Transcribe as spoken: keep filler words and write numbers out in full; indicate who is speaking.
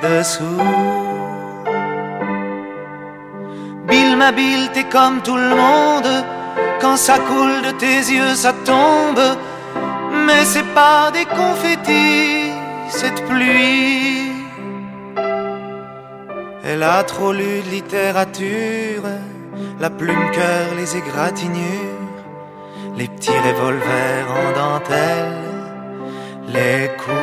Speaker 1: dessous. Bill ma Bill, t'es comme tout le monde. Quand ça coule de tes yeux, ça tombe. Mais c'est pas des confettis, cette pluie. Elle a trop lu de littérature, la plume cœur, les égratignures, les petits revolvers en dentelle, les coups